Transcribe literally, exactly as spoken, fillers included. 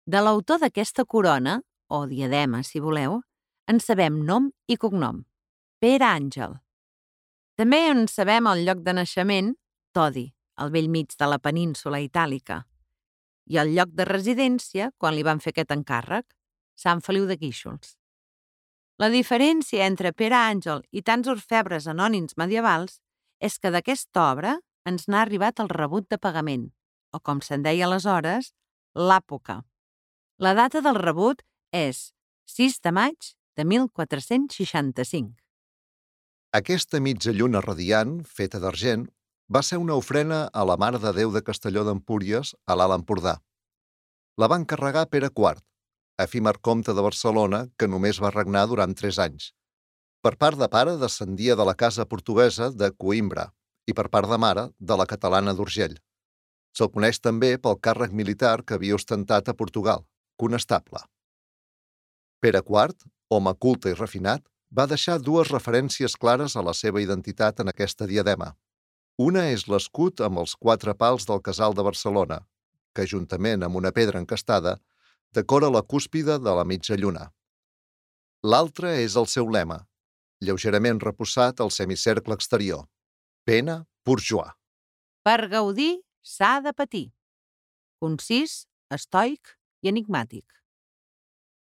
De l'autor d'aquesta corona, o diadema, si voleu, en sabem nom i cognom, Pere Àngel. També en sabem el lloc de naixement, Todi, al bell mig de la península itàlica, i el lloc de residència, quan li van fer aquest encàrrec, Sant Feliu de Guíxols. La diferència entre Pere Àngel i tants orfebres anònims medievals és que d'aquesta obra ens n'ha arribat el rebut de pagament, o com se'n deia aleshores, l'àpoca. La data del rebut és sis de maig de mil quatre-cents seixanta-cinc. Aquesta mitja lluna radiant, feta d'argent, va ser una ofrena a la Mare de Déu de Castelló d'Empúries, a l'Alt Empordà. La va encarregar Pere quart, efímer comte de Barcelona que només va regnar durant tres anys. Per part de pare descendia de la casa portuguesa de Coïmbra i per part de mare de la catalana d'Urgell. Se'l coneix també pel càrrec militar que havia ostentat a Portugal, conestable. Pere quart, home culte i refinat, va deixar dues referències clares a la seva identitat en aquesta diadema. Una és l'escut amb els quatre pals del Casal de Barcelona, que, juntament amb una pedra encastada, decora la cúspide de la mitja lluna. L'altra és el seu lema, lleugerament reposat al semicercle exterior. Pena bourgeois. Per gaudir s'ha de patir. Concís, estoic i enigmàtic.